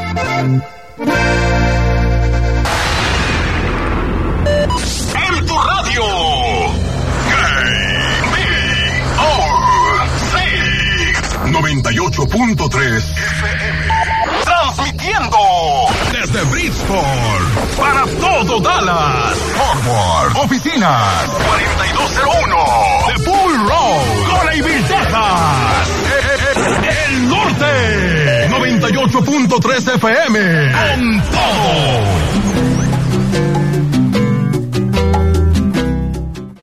En tu radio. KMOC 98.3 FM. Transmitiendo desde Bridgeport para todo Dallas. Forward, oficinas 4201 de Bull Road, Coraiville, Texas. El norte 98.3 FM. Con todo.